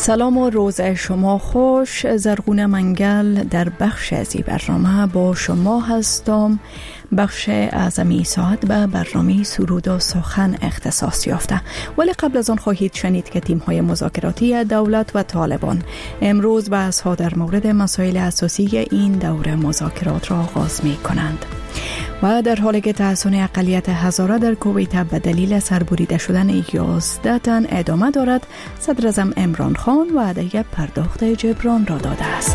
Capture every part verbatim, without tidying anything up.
سلام و روز شما خوش. زرغون منگل در بخش از این برنامه با شما هستم. بخش اعظمی ساعت به برنامه سرود و سخن اختصاص یافته، ولی قبل از آن خواهید شنید که تیم‌های مذاکراتی دولت و طالبان امروز بحث‌ها در مورد مسائل اساسی این دوره مذاکرات را آغاز می کنند. و در حالی که تحصن اقلیت هزاره در کویت به دلیل سربریده شدن یازده تن ادامه دارد، صدر اعظم عمران خان وعده پرداخت جبران را داده است.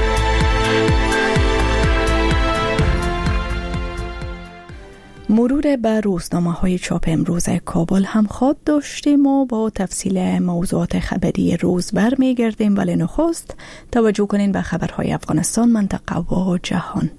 مرور بر روزنامه‌های چاپ امروز کابل هم خود داشتیم و با تفصیل موضوعات خبری روز برمیگردیم، ولی نخست توجه کنین به خبرهای افغانستان، منطقه و جهان.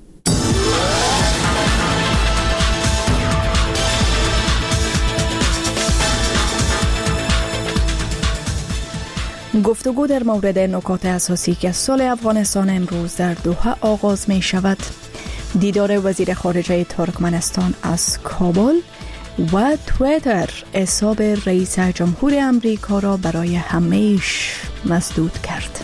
گفتگو در مورد نکات اساسی که صلح افغانستان امروز در دوحه آغاز می شود. دیدار وزیر خارجه ترکمنستان از کابل و تویتر حساب رئیس جمهور امریکا را برای همیشه مسدود کرد.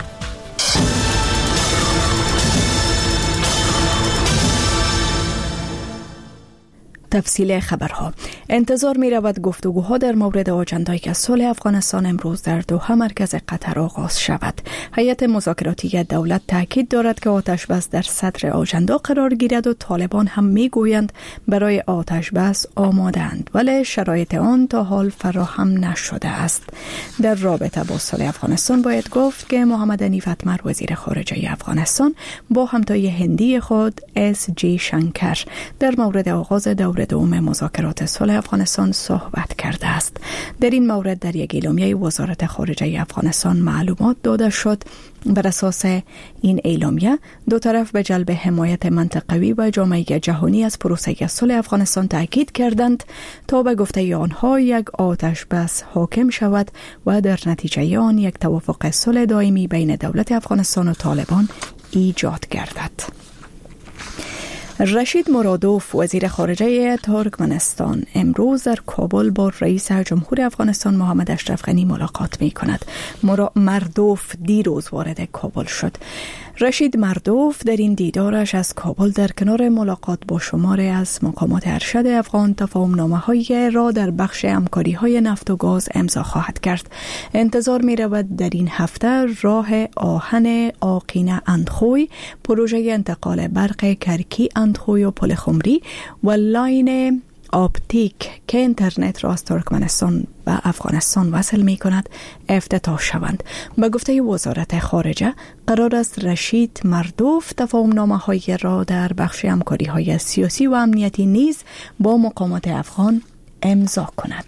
تفصیل خبرها. انتظار می رود گفتگوها در مورد آجندای که صلح افغانستان امروز در دوحه مرکز قطر آغاز شود. هیئت مذاکراتی دولت تاکید دارد که آتش بس در صدر آجندا قرار گیرد و طالبان هم می گویند برای آتش بس آمادند، ولی شرایط آن تا حال فراهم نشده است. در رابطه با صلح افغانستان باید گفت که محمد حنیف اتمر وزیر خارجه افغانستان با همتای هندی خود اس جی شنکر در مورد آغاز دوره دوم مذاکرات صلح افغانستان صحبت کرده است. در این مورد در یک اعلامیه وزارت خارجه افغانستان معلومات داده شد. بر اساس این اعلامیه دو طرف به جلب حمایت منطقوی و جامعه جهانی از پروسه صلح افغانستان تاکید کردند تا به گفته آنها یک آتش بس حاکم شود و در نتیجه آن یک توافق صلح دائمی بین دولت افغانستان و طالبان ایجاد گردد. رشید مرادوف وزیر خارجه ترکمنستان امروز در کابل با رئیس جمهور افغانستان محمد اشرف غنی ملاقات می کند. مردوف دیروز وارد کابل شد. رشید مردوف در این دیدارش از کابل در کنار ملاقات با شماری از مقامات ارشد افغان تفاهم نامه‌های را در بخش همکاری های نفت و گاز امضا خواهد کرد. انتظار می رود در این هفته راه آهن آقینه اندخوی، پروژه انتقال برق کرکی اندخوی و پل خمری و لاین آپتیک که اینترنت را از ترکمنستان و افغانستان وصل می کند افتتاح شوند. به گفته وزارت خارجه قرار است رشید مردوف تفاهم نامه های را در بخش همکاری های سیاسی و امنیتی نیز با مقامات افغان امضا کند.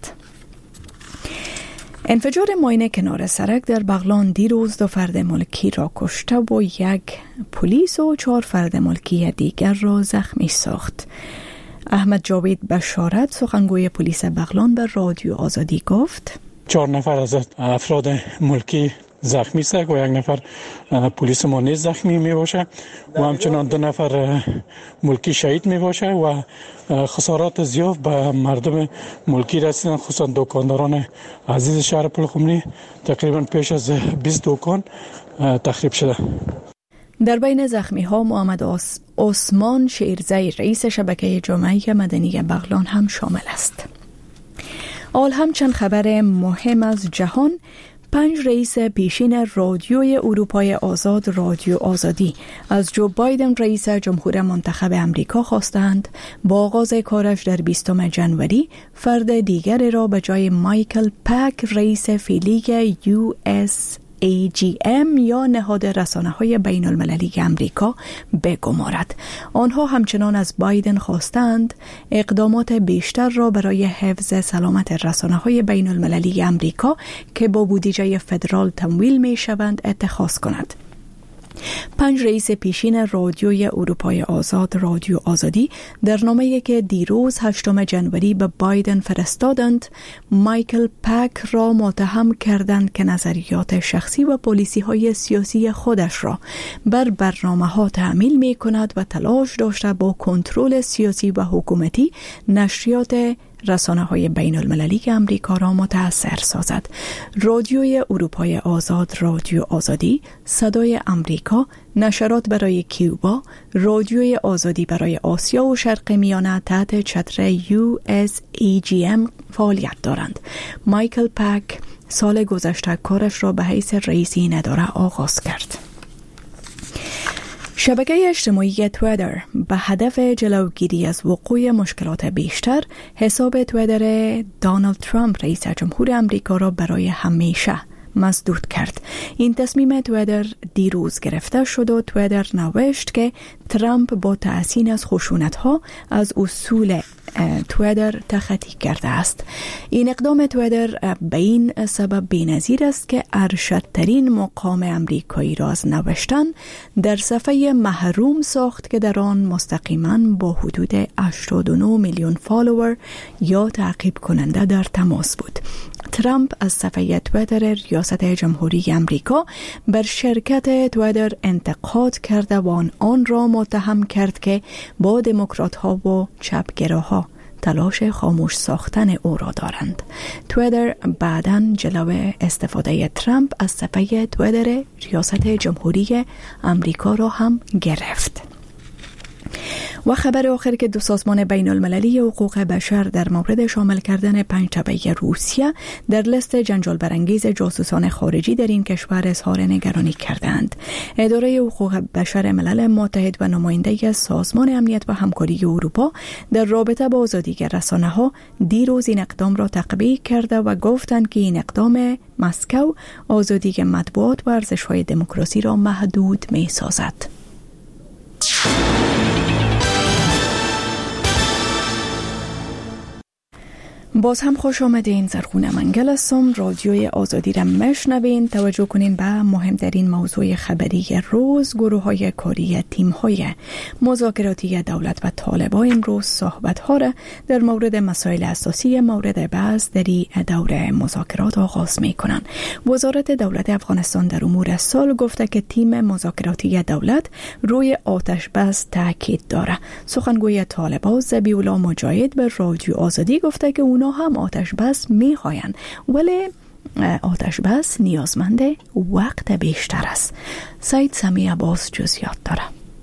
انفجار ماین کنار سرک در بغلان دیروز دو فرد ملکی را کشته و یک پلیس و چهار فرد ملکی دیگر را زخمی ساخت. احمد جاوید بشارت سخنگوی پلیس بغلان به رادیو آزادی گفت چهار نفر از افراد ملکی زخمی است و یک نفر پلیس ما نیز زخمی می باشه و همچنان دو نفر ملکی شهید می باشه و خسارات زیاد به مردم ملکی رسیدن، خصوصا دکانداران عزیز شهر پل خمری. تقریبا پیش از بیست دکان تخریب شده. در بین زخمی ها محمد عثمان شیرزی رئیس شبکه جامعه مدنی بغلان هم شامل است. آل هم چند خبر مهم از جهان. پنج رئیس پیشین رادیوی اروپای آزاد رادیو آزادی از جو بایدن رئیس جمهور منتخب امریکا خواستند با آغاز کارش در بیستم ژانویه فرد دیگر را به جای مایکل پک رئیس فعلی یو اس ای جی ام یا نهاد رسانه‌های بین المللی امریکا بگمارد. آنها همچنان از بایدن خواستند اقدامات بیشتر را برای حفظ سلامت رسانه‌های بین المللی امریکا که با بودجه فدرال تمویل می شوند اتخاذ کند. پنج رئیس پیشین رادیوی اروپای آزاد رادیو آزادی در نامه‌ای که دیروز هشتم ژانویه به بایدن فرستادند مایکل پک را متهم کردند که نظریات شخصی و پالیسی‌های سیاسی خودش را بر برنامه‌ها تحمیل می‌کند و تلاش داشته با کنترل سیاسی و حکومتی نشریات رسانه‌های بین المللی امریکا را متاثر سازد. رادیوی اروپای آزاد، رادیو آزادی، صدای امریکا، نشرات برای کیوبا، رادیوی آزادی برای آسیا و شرق میانه تحت چتر یو اس ای جی ام فعالیت دارند. مایکل پک سال گذشته کارش را به حیث رئیس این اداره آغاز کرد. شبکه اجتماعی تویتر به هدف جلوگیری از وقوع مشکلات بیشتر، حساب تویتر دونالد ترامپ رئیس جمهور امریکا را برای همیشه مسدود کرد. این تصمیم تویتر دیروز گرفته شد و تویتر نوشت که ترامپ با تحسین از خشونت‌ها از اصول تویتر تخطی کرده است. این اقدام تویتر به این سبب بی‌نظیر است که ارشدترین مقام امریکایی را از نوشتن در صفحه محروم ساخت که در آن مستقیما با حدود هشتاد و نه میلیون فالوور یا تعقیب کننده در تماس بود. ترامپ از صفحه تویتر ریاست جمهوری امریکا بر شرکت تویتر انتقاد کرده و آن را متهم کرد که با دموکرات ها و چپگراها تلاش خاموش ساختن او را دارند. تویتر بعداً جلوی استفاده ترامپ از صفحه تویتر ریاست جمهوری امریکا را هم گرفت. و خبر آخر که دو سازمان بین المللی حقوق بشر در مورد شامل کردن پنج تبعه روسیه در لیست جنجال برانگیز جاسوسان خارجی در این کشور اظهار نگرانی کردند. اداره حقوق بشر ملل متحد و نماینده سازمان امنیت و همکاری اروپا در رابطه با آزادی رسانه‌ها دیروز این اقدام را تقبیح کرده و گفتند که این اقدام مسکو آزادی مطبوعات و ارزش‌های دموکراسی را محدود می‌سازد. باز هم خوش آمدین. زرخونه منگل هستم. رادیوی آزادی را میشنوین. توجه کنین به مهمترین موضوع خبری روز. گروه های کاری تیم های مذاکراتی دولت و طالبان امروز صحبت ها را در مورد مسائل اساسی مورد بحث در این دوره مذاکرات آغاز می کنند. وزارت دولت افغانستان در امور سال گفته که تیم مذاکراتی دولت روی آتش بس تاکید داره. سخنگوی طالبان ذبیح الله مجاهد به رادیو آزادی گفته که اونا هم آتش بس میخواین، ولی آتش بس نیازمند وقت بیشتر است. سید سمی عباس جزئیات داره.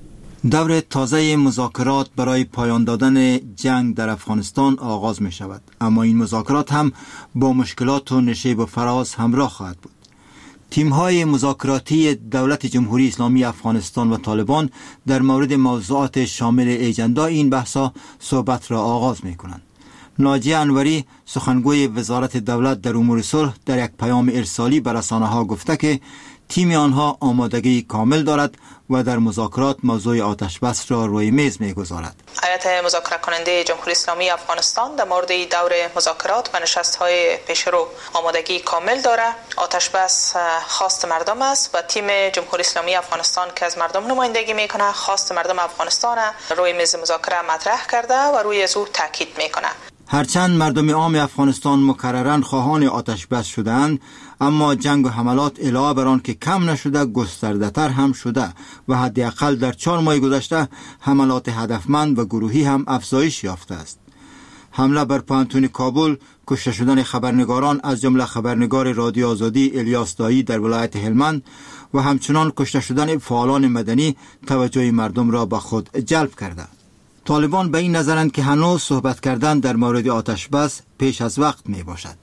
دور تازه مذاکرات برای پایان دادن جنگ در افغانستان آغاز می شود، اما این مذاکرات هم با مشکلات و نشیب و فراز همراه خواهد بود. تیم‌های مذاکراتی دولت جمهوری اسلامی افغانستان و طالبان در مورد موضوعات شامل ایجندا این بحثا صحبت را آغاز می کنند. ناجیه انوری سخنگوی وزارت دولت در امور صلح در یک پیام ارسالی به رسانه‌ها گفته که تیم آنها آمادگی کامل دارد و در مذاکرات موضوع آتش بس را روی میز می‌گذارد. هیئت مذاکره کننده جمهوری اسلامی افغانستان در مورد دور مذاکرات و نشست‌های پیشرو آمادگی کامل دارد. آتش بس خواست مردم است و تیم جمهوری اسلامی افغانستان که از مردم نمایندگی میکنه خواست مردم افغانستان روی میز مذاکره مطرح کرده و روی از او تاکید میکنه. هرچند مردم عام افغانستان مکرراً خواهان آتش بس شدند، اما جنگ و حملات علاوه بر آن که کم نشده گسترده تر هم شده و حداقل در چهار ماه گذشته حملات هدفمند و گروهی هم افزایش یافته است. حمله بر پوهنتون کابل، کشته شدن خبرنگاران از جمله خبرنگار رادیو آزادی الیاس دایی در ولایت هلمند و همچنان کشته شدن فعالان مدنی توجه مردم را به خود جلب کرده. طالبان به این نظرند که هنوز صحبت کردن در مورد آتش بس پیش از وقت می باشد.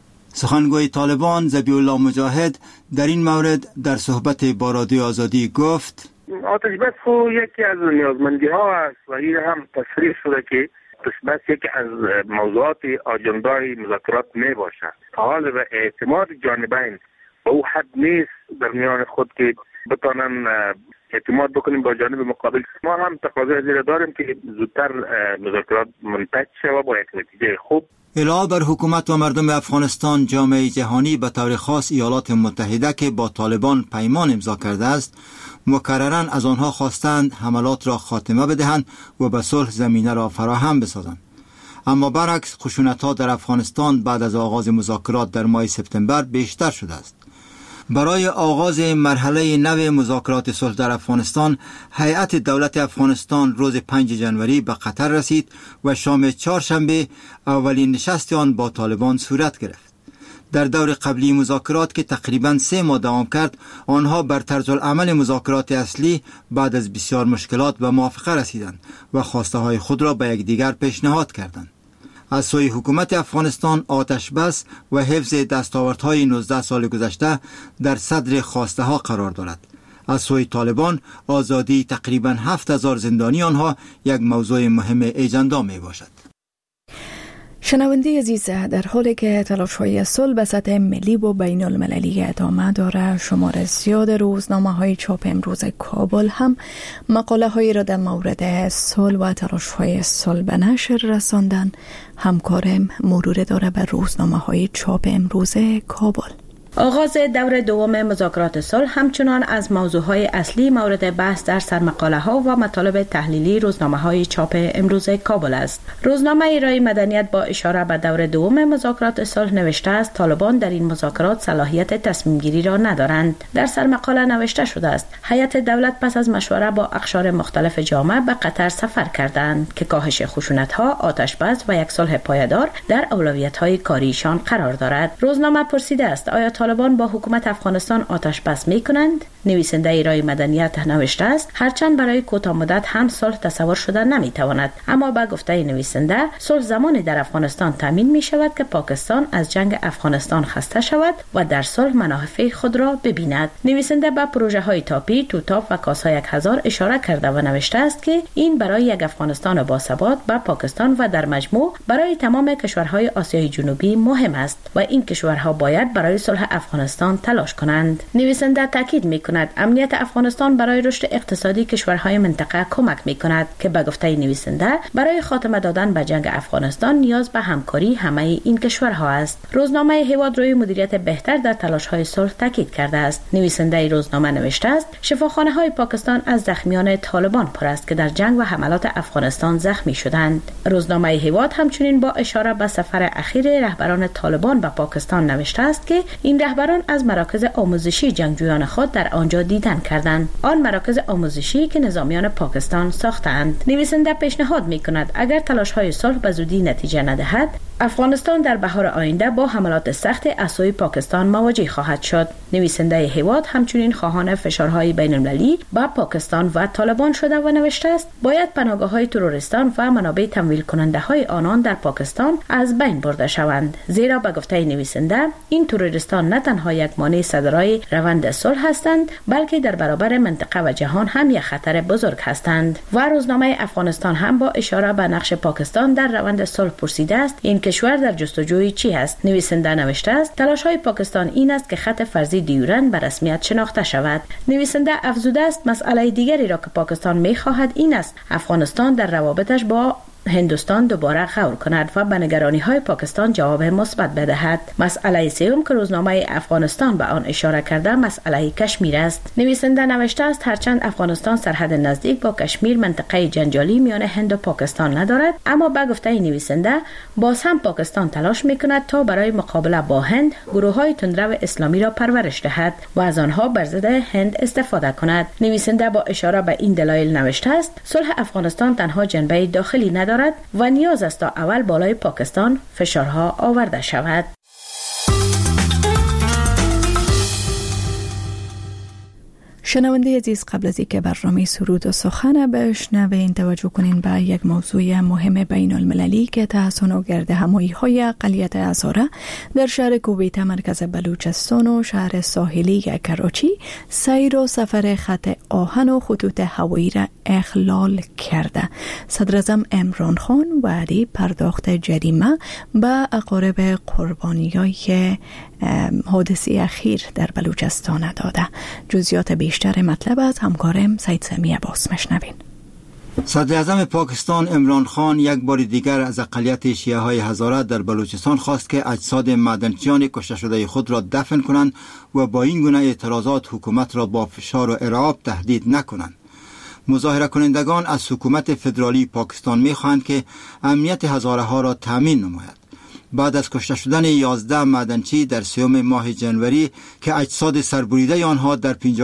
سخنگوی طالبان ذبیح الله مجاهد در این مورد در صحبت با رادیو آزادی گفت: آتش بس خو یکی از نیازمندی ها است و این هم تصریح شده که آتش بس یکی از موضوعات آجندای مذاکرات می باشد. حال و اعتماد جانبین به او حد نیست در میان خود که بتانن اعتماد بکنیم با جانب مقابل. ما هم تقاضای زیر داریم که زودتر مذاکرات منتج شود با یک نتیجه خوب. علاوه بر حکومت و مردم افغانستان، جامعه جهانی به طور خاص ایالات متحده که با طالبان پیمان امضا کرده است، مکرراً از آنها خواستند حملات را خاتمه بدهند و به صلح زمینه را فراهم بسازند. اما برعکس خشونت‌ها در افغانستان بعد از آغاز مذاکرات در ماه سپتامبر بیشتر شده است. برای آغاز مرحله نو مذاکرات صلح در افغانستان، هیئت دولت افغانستان روز پنجم جنوری به قطر رسید و شام چهارشنبه اولین نشست آن با طالبان صورت گرفت. در دور قبلی مذاکرات که تقریباً سه ماه دوام کرد، آنها بر طرز العمل مذاکرات اصلی بعد از بسیار مشکلات به موافقه رسیدند و خواسته های خود را به یکدیگر پیشنهاد کردند. از سوی حکومت افغانستان آتش بس و حفظ دستاوردهای نوزده سال گذشته در صدر خواسته ها قرار دارد. از سوی طالبان آزادی تقریباً هفت هزار زندانی آنها یک موضوع مهم اجندا می باشد. شنونده عزیز، در حالی که تلاش‌های صلح به سطح ملی و بین المللی ادامه داره، شمار زیاد روزنامه‌های چاپ امروز کابل هم مقاله‌هایی را در مورد صلح و تلاش‌های صلح به نشر رساندن. همکارم مرور داره بر روزنامه‌های چاپ امروز کابل. آغاز دور دوم مذاکرات صلح همچنان از موضوعهای اصلی مورد بحث در سرمقاله ها و مطالب تحلیلی روزنامه های چاپ امروز کابل است. روزنامه رای مدنیت با اشاره به دور دوم مذاکرات صلح نوشته است طالبان در این مذاکرات صلاحیت تصمیم گیری را ندارند. در سرمقاله نوشته شده است هیئت دولت پس از مشوره با اقشار مختلف جامعه به قطر سفر کردند که کاهش خشونت ها، آتش بس و یک صلح پایدار در اولویت های کاریشان قرار دارد. روزنامه پرسیده است آیا طالبان با حکومت افغانستان آتش بس می کنند؟ نویسنده رای مدنیت نوشته است هرچند برای کوتاه مدت هم صلح تصور شده نمی تواند، اما با گفته نویسنده صلح زمانی در افغانستان تامین می شود که پاکستان از جنگ افغانستان خسته شود و در صلح منافع خود را ببیند. نویسنده به پروژه های تاپی، توتاپ و کاسا یک هزار اشاره کرده و نوشته است که این برای یک افغانستان باثبات به پاکستان و در مجموع برای تمام کشورهای آسیای جنوبی مهم است و این کشورها باید برای صلح افغانستان تلاش کنند. نویسنده تاکید می‌کند امنیت افغانستان برای رشد اقتصادی کشورهای منطقه کمک می‌کند که به گفته نویسنده برای خاتمه دادن به جنگ افغانستان نیاز به همکاری همه این کشورها است. روزنامه هیواد روی مدیریت بهتر در تلاش‌های صلح تاکید کرده است. نویسنده روزنامه نوشته است شفاخانه‌های پاکستان از زخمیان طالبان پر است که در جنگ و حملات افغانستان زخمی شدند. روزنامه هیواد همچنین با اشاره به سفر اخیر رهبران طالبان به پاکستان نوشته است که این رهبران از مراکز آموزشی جنگجویان خود در آنجا دیدن کردند، آن مراکز آموزشی که نظامیان پاکستان ساختند. نویسنده پیشنهاد می‌کند اگر تلاش‌های صلح به زودی نتیجه ندهد، افغانستان در بهار آینده با حملات سخت از سوی پاکستان مواجه خواهد شد. نویسنده هیواد همچنین خواهان فشارهای بین‌المللی با پاکستان و طالبان شده و نوشته است باید پناهگاه‌های تروریستان و منابع تمویل کننده‌های آنان در پاکستان از بین برده شوند، زیرا به گفته نویسنده این تروریستان نه تنها یک مانع صدرای روند صلح هستند بلکه در برابر منطقه و جهان هم یک خطر بزرگ هستند. و روزنامه افغانستان هم با اشاره به نقش پاکستان در روند صلح پرسیده است این کشور در جستجوی چی است؟ نویسنده نوشته است تلاش‌های پاکستان این است که خط فرضی دیورند به رسمیت شناخته شود. نویسنده افزوده است مسئله دیگری را که پاکستان می‌خواهد این است افغانستان در روابطش با هندوستان دوباره غور کند و به نگرانی‌های پاکستان جواب مثبت بدهد. مسئله سوم که روزنامه افغانستان به آن اشاره کرده مسئله کشمیر است. نویسنده نوشته است هرچند افغانستان سرحد نزدیک با کشمیر منطقه جنجالی میان هند و پاکستان ندارد، اما به گفته نویسنده باز هم پاکستان تلاش می‌کند تا برای مقابله با هند گروه‌های تندرو اسلامی را پرورش دهد و از آنها بر ضد هند استفاده کند. نویسنده با اشاره به این دلایل نوشته است صلح افغانستان تنها جنبه داخلی ندارد و نیاز است تا اول بالای پاکستان فشارها آورده شود. شنونده عزیز، قبل از اینکه برنامه سرود و سخن بشنوین توجه کنین به یک موضوع مهم بین المللی که تحسن و گرد همایی های اقلیت هزاره در شهر کویت مرکز بلوچستان و شهر ساحلی کراچی سیر و سفر خط آهن و خطوط هوایی را اخلال کرده. صدر اعظم عمران خان وعده پرداخت جریمه به اقارب قربانیای حادثه اخیر در بلوچستان داده. جزئیات بیشتر مطلب از همکارم سید سمی عباس مشنوین. صدر اعظم پاکستان عمران خان یک بار دیگر از اقلیت شیعه های هزاره در بلوچستان خواست که اجساد معدنچیان کشته شده خود را دفن کنند و با این گونه اعتراضات حکومت را با فشار و ارعاب تهدید نکنند. مظاهره کنندگان از حکومت فدرالی پاکستان می خواهند که امنیت هزاره ها را تامین نماید. بعد از کشته شدن یازده معدنچی در سیوم ماه جنوری که اجساد سربریده آنها در